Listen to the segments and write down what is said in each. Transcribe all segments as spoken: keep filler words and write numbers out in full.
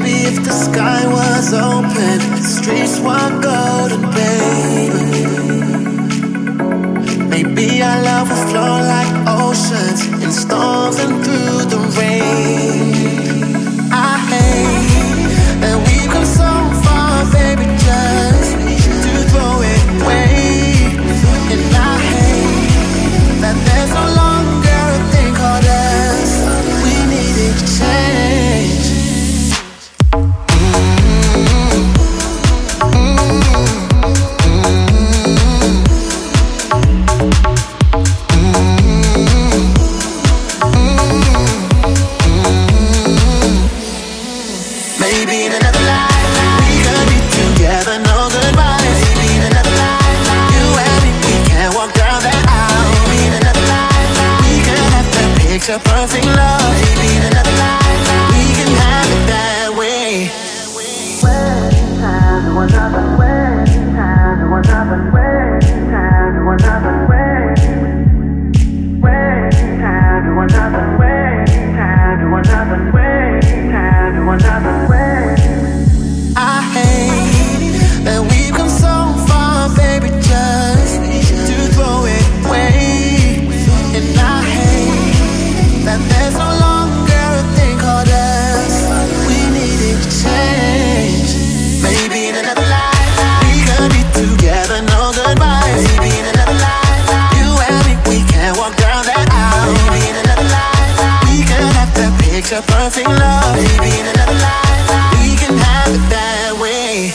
if the sky was open, the streets were golden, baby. Maybe our love will flow like oceans in storms and through the rain. I hate that we've come so far, baby, just to throw it away. And I hate that there's no longer a thing called us. We needed to change. A perfect love, maybe in another life we can have it that way. Waiting time to another, waiting time to another, waiting time to another, waiting, waiting time to another, waiting time to another, waiting time to another, waiting. I hate that we've come so far, baby, just to throw it away. And I hate that there's no longer a thing called us. We needed to change. Maybe in another life we could be together, no goodbyes. Maybe in another life you and me, we can walk down that aisle. Maybe in another life we could have that picture perfect love. Maybe in another life we can have it that way.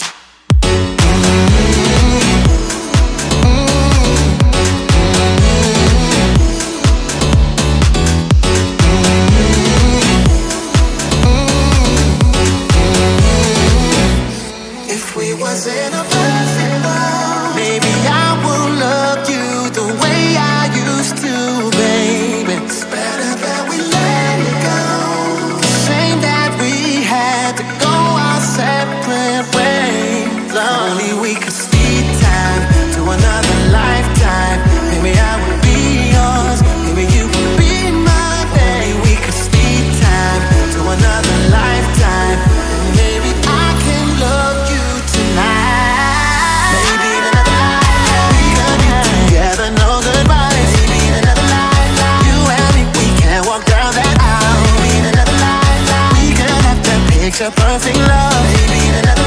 In a perfect world, maybe I will love you the way I used to, baby. It's better that we let it go. Shame that we had to go our separate ways. Only we could speed time to another lifetime. Maybe I would be yours, maybe you would be mine. Maybe we could speed time to another lifetime. Maybe I can love you tonight. Maybe in another life we could be together, no goodbyes. Maybe in another life you and me, we can walk down that aisle. Maybe in another life we could have that picture perfect love. Maybe in another